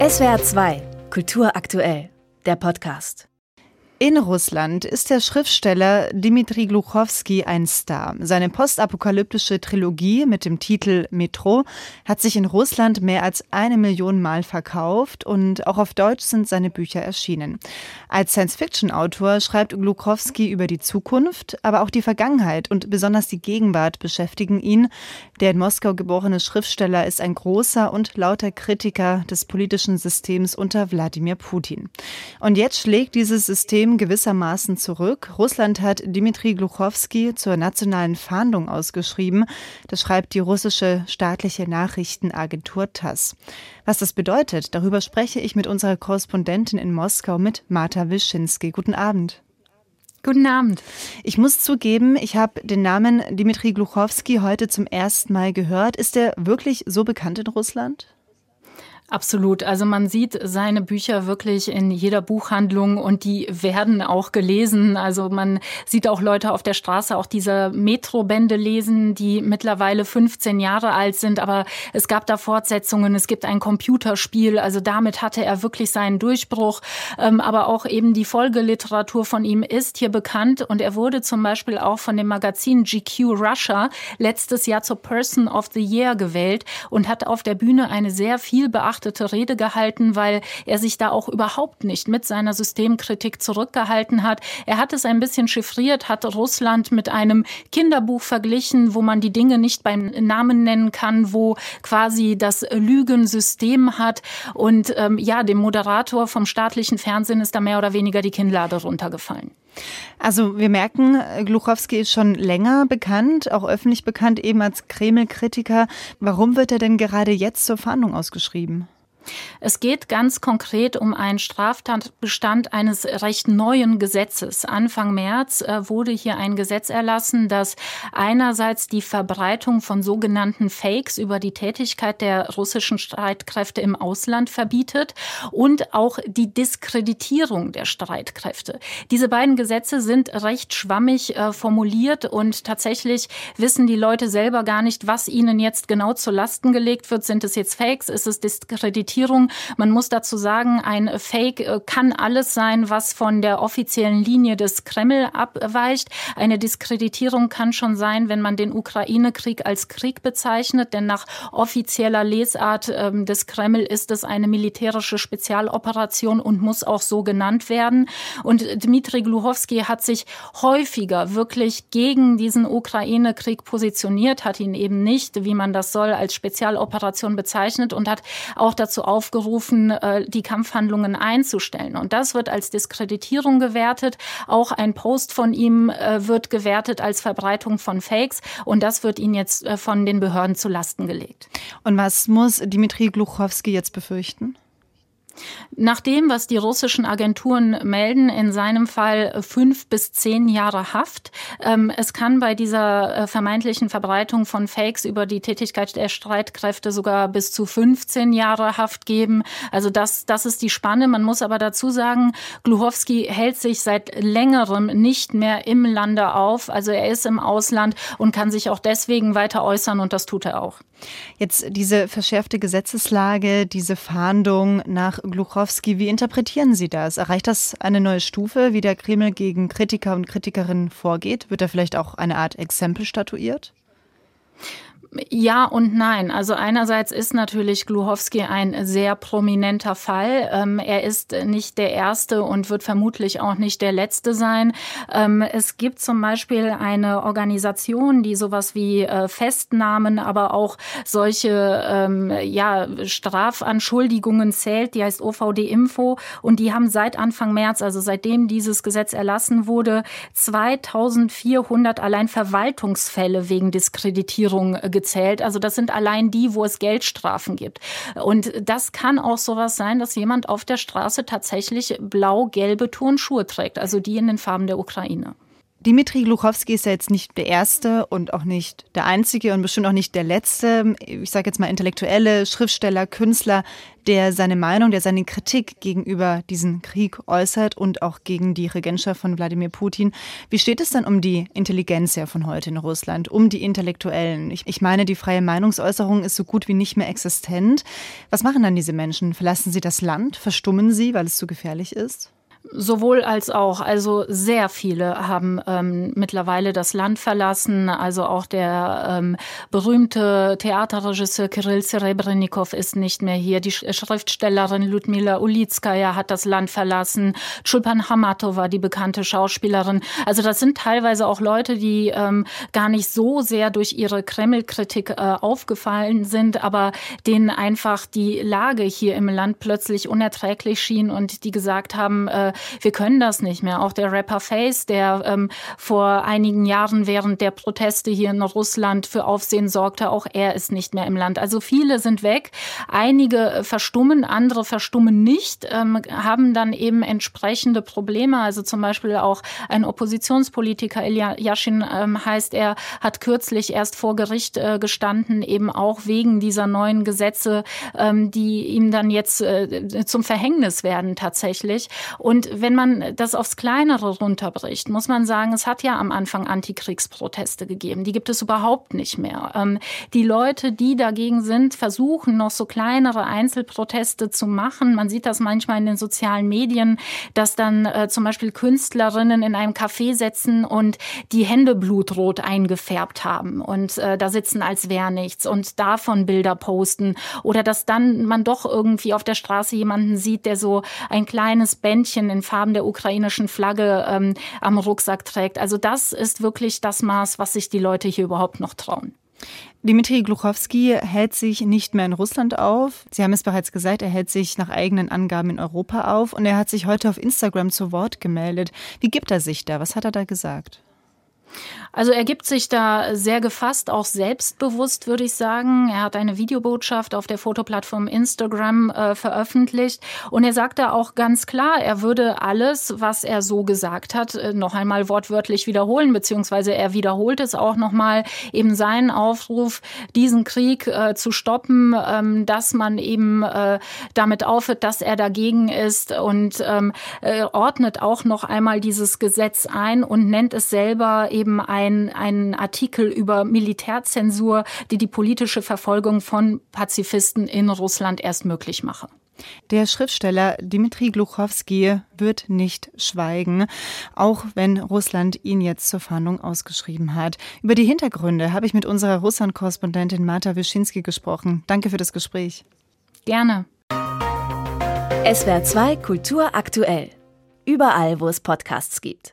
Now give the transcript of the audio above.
SWR 2, Kultur aktuell, der Podcast. In Russland ist der Schriftsteller Dmitri Gluchowski ein Star. Seine postapokalyptische Trilogie mit dem Titel Metro hat sich in Russland mehr als 1 Million Mal verkauft und auch auf Deutsch sind seine Bücher erschienen. Als Science-Fiction-Autor schreibt Gluchowski über die Zukunft, aber auch die Vergangenheit und besonders die Gegenwart beschäftigen ihn. Der in Moskau geborene Schriftsteller ist ein großer und lauter Kritiker des politischen Systems unter Wladimir Putin. Und jetzt schlägt dieses System gewissermaßen zurück. Russland hat Dmitri Gluchowski zur nationalen Fahndung ausgeschrieben. Das schreibt die russische staatliche Nachrichtenagentur TASS. Was das bedeutet, darüber spreche ich mit unserer Korrespondentin in Moskau, mit Marta Wischinski. Guten Abend. Guten Abend. Ich muss zugeben, ich habe den Namen Dmitri Gluchowski heute zum ersten Mal gehört. Ist er wirklich so bekannt in Russland? Absolut. Also man sieht seine Bücher wirklich in jeder Buchhandlung und die werden auch gelesen. Also man sieht auch Leute auf der Straße auch diese Metro-Bände lesen, die mittlerweile 15 Jahre alt sind. Aber es gab da Fortsetzungen, es gibt ein Computerspiel. Also damit hatte er wirklich seinen Durchbruch. Aber auch eben die Folgeliteratur von ihm ist hier bekannt. Und er wurde zum Beispiel auch von dem Magazin GQ Russia letztes Jahr zur Person of the Year gewählt und hat auf der Bühne eine sehr viel beachtete Rede gehalten, weil er sich da auch überhaupt nicht mit seiner Systemkritik zurückgehalten hat. Er hat es ein bisschen chiffriert, hat Russland mit einem Kinderbuch verglichen, wo man die Dinge nicht beim Namen nennen kann, wo quasi das Lügensystem hat. Und dem Moderator vom staatlichen Fernsehen ist da mehr oder weniger die Kinnlade runtergefallen. Also wir merken, Gluchowski ist schon länger bekannt, auch öffentlich bekannt, eben als Kreml-Kritiker. Warum wird er denn gerade jetzt zur Fahndung ausgeschrieben? Es geht ganz konkret um einen Straftatbestand eines recht neuen Gesetzes. Anfang März wurde hier ein Gesetz erlassen, das einerseits die Verbreitung von sogenannten Fakes über die Tätigkeit der russischen Streitkräfte im Ausland verbietet und auch die Diskreditierung der Streitkräfte. Diese beiden Gesetze sind recht schwammig formuliert und tatsächlich wissen die Leute selber gar nicht, was ihnen jetzt genau zu Lasten gelegt wird. Sind es jetzt Fakes? Ist es Diskreditierung? Man muss dazu sagen, ein Fake kann alles sein, was von der offiziellen Linie des Kreml abweicht. Eine Diskreditierung kann schon sein, wenn man den Ukraine-Krieg als Krieg bezeichnet, denn nach offizieller Lesart des Kreml ist es eine militärische Spezialoperation und muss auch so genannt werden. Und Dmitri Gluchowski hat sich häufiger wirklich gegen diesen Ukraine-Krieg positioniert, hat ihn eben nicht, wie man das soll, als Spezialoperation bezeichnet und hat auch dazu aufgerufen, die Kampfhandlungen einzustellen. Und das wird als Diskreditierung gewertet. Auch ein Post von ihm wird gewertet als Verbreitung von Fakes. Und das wird ihm jetzt von den Behörden zu Lasten gelegt. Und was muss Dmitri Gluchowski jetzt befürchten? Nach dem, was die russischen Agenturen melden, in seinem Fall 5 bis 10 Jahre Haft. Es kann bei dieser vermeintlichen Verbreitung von Fakes über die Tätigkeit der Streitkräfte sogar bis zu 15 Jahre Haft geben. Also das ist die Spanne. Man muss aber dazu sagen, Gluchowski hält sich seit längerem nicht mehr im Lande auf. Also er ist im Ausland und kann sich auch deswegen weiter äußern und das tut er auch. Jetzt diese verschärfte Gesetzeslage, diese Fahndung nach Gluchowski, wie interpretieren Sie das? Erreicht das eine neue Stufe, wie der Kreml gegen Kritiker und Kritikerinnen vorgeht? Wird da vielleicht auch eine Art Exempel statuiert? Ja und nein. Also einerseits ist natürlich Gluchowski ein sehr prominenter Fall. Er ist nicht der erste und wird vermutlich auch nicht der letzte sein. Es gibt zum Beispiel eine Organisation, die sowas wie Festnahmen, aber auch solche Strafanschuldigungen zählt. Die heißt OVD Info und die haben seit Anfang März, also seitdem dieses Gesetz erlassen wurde, 2400 allein Verwaltungsfälle wegen Diskreditierung gezählt. Also das sind allein die, wo es Geldstrafen gibt. Und das kann auch sowas sein, dass jemand auf der Straße tatsächlich blau-gelbe Turnschuhe trägt, also die in den Farben der Ukraine. Dimitri Gluchowski ist ja jetzt nicht der erste und auch nicht der einzige und bestimmt auch nicht der letzte, ich sage jetzt mal Intellektuelle, Schriftsteller, Künstler, der seine Meinung, der seine Kritik gegenüber diesem Krieg äußert und auch gegen die Regentschaft von Wladimir Putin. Wie steht es dann um die Intelligenzia von heute in Russland, um die Intellektuellen? Ich meine, die freie Meinungsäußerung ist so gut wie nicht mehr existent. Was machen dann diese Menschen? Verlassen sie das Land? Verstummen sie, weil es zu gefährlich ist? Sowohl als auch. Also sehr viele haben mittlerweile das Land verlassen. Also auch der berühmte Theaterregisseur Kirill Serebrennikov ist nicht mehr hier. Die Schriftstellerin Ludmila Ulitskaya hat das Land verlassen. Chulpan Hamatova, die bekannte Schauspielerin. Also das sind teilweise auch Leute, die gar nicht so sehr durch ihre Kreml-Kritik aufgefallen sind, aber denen einfach die Lage hier im Land plötzlich unerträglich schien und die gesagt haben, wir können das nicht mehr. Auch der Rapper Face, der vor einigen Jahren während der Proteste hier in Russland für Aufsehen sorgte, auch er ist nicht mehr im Land. Also viele sind weg. Einige verstummen, andere verstummen nicht, haben dann eben entsprechende Probleme. Also zum Beispiel auch ein Oppositionspolitiker, Ilya Yashin heißt er, hat kürzlich erst vor Gericht gestanden, eben auch wegen dieser neuen Gesetze, die ihm dann jetzt zum Verhängnis werden tatsächlich. Und wenn man das aufs Kleinere runterbricht, muss man sagen, es hat ja am Anfang Antikriegsproteste gegeben. Die gibt es überhaupt nicht mehr. Die Leute, die dagegen sind, versuchen noch so kleinere Einzelproteste zu machen. Man sieht das manchmal in den sozialen Medien, dass dann zum Beispiel Künstlerinnen in einem Café sitzen und die Hände blutrot eingefärbt haben und da sitzen, als wäre nichts und davon Bilder posten. Oder dass dann man doch irgendwie auf der Straße jemanden sieht, der so ein kleines Bändchen in Farben der ukrainischen Flagge am Rucksack trägt. Also das ist wirklich das Maß, was sich die Leute hier überhaupt noch trauen. Dimitri Gluchowski hält sich nicht mehr in Russland auf. Sie haben es bereits gesagt, er hält sich nach eigenen Angaben in Europa auf und er hat sich heute auf Instagram zu Wort gemeldet. Wie gibt er sich da? Was hat er da gesagt? Also er gibt sich da sehr gefasst, auch selbstbewusst, würde ich sagen. Er hat eine Videobotschaft auf der Fotoplattform Instagram veröffentlicht und er sagt da auch ganz klar, er würde alles, was er so gesagt hat, noch einmal wortwörtlich wiederholen, beziehungsweise er wiederholt es auch nochmal, eben seinen Aufruf, diesen Krieg zu stoppen, dass man eben damit aufhört, dass er dagegen ist und ordnet auch noch einmal dieses Gesetz ein und nennt es selber eben einen Artikel über Militärzensur, die politische Verfolgung von Pazifisten in Russland erst möglich mache. Der Schriftsteller Dimitri Gluchowski wird nicht schweigen, auch wenn Russland ihn jetzt zur Fahndung ausgeschrieben hat. Über die Hintergründe habe ich mit unserer Russland-Korrespondentin Marta Wyszynski gesprochen. Danke für das Gespräch. Gerne. SWR 2 Kultur aktuell. Überall, wo es Podcasts gibt.